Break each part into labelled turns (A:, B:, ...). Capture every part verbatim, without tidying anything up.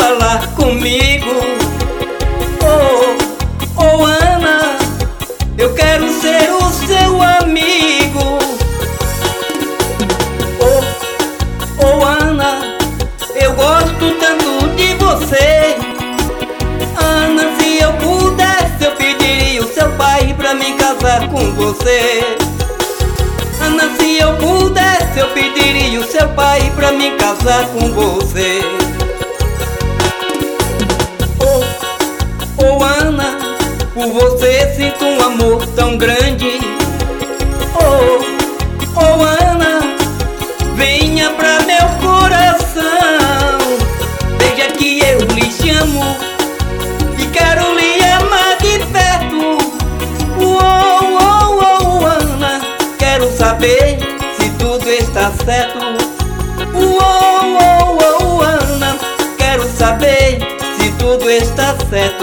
A: falar comigo. Oh, oh Ana, eu quero ser o seu amigo. Oh, oh Ana, eu gosto tanto de você. Ana, se eu pudesse, eu pediria o seu pai pra me casar com você. Ana, se eu pudesse, eu pediria o seu pai pra me casar com você. Oh, oh Ana, por você sinto um amor tão grande. Oh, oh Ana, venha pra meu coração. Veja que eu lhe chamo e quero lhe amar de perto. Oh, oh, oh Ana, quero saber se tudo está certo. Oh, oh, oh Ana, quero saber se tudo está certo.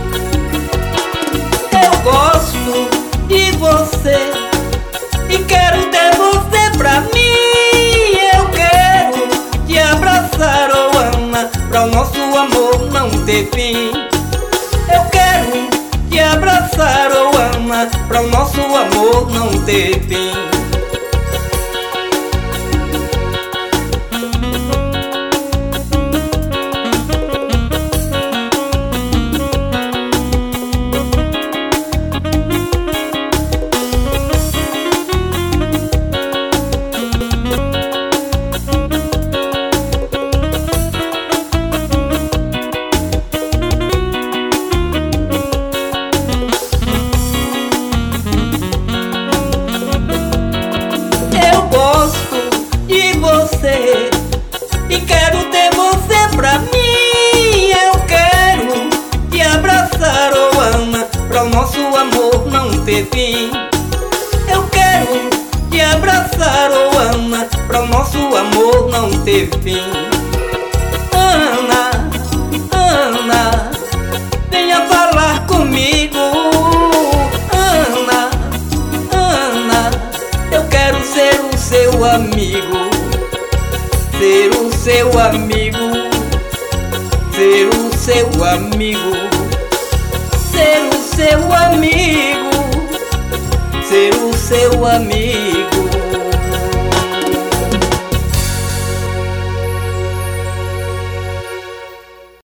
A: Eu gosto de você e quero ter você pra mim. Eu quero te abraçar, oh Ana, pra o nosso amor não ter fim. Eu quero te abraçar, oh Ana, pra o nosso amor não ter fim. E quero ter você pra mim. Eu quero te abraçar, oh Ana, pra o nosso amor não ter fim. Eu quero te abraçar, oh Ana, pra o nosso amor não ter fim. Ana, Ana, venha falar comigo. Ana, Ana, eu quero ser o seu amigo. Ser o seu amigo, ser o seu amigo, ser o seu amigo, ser o seu amigo.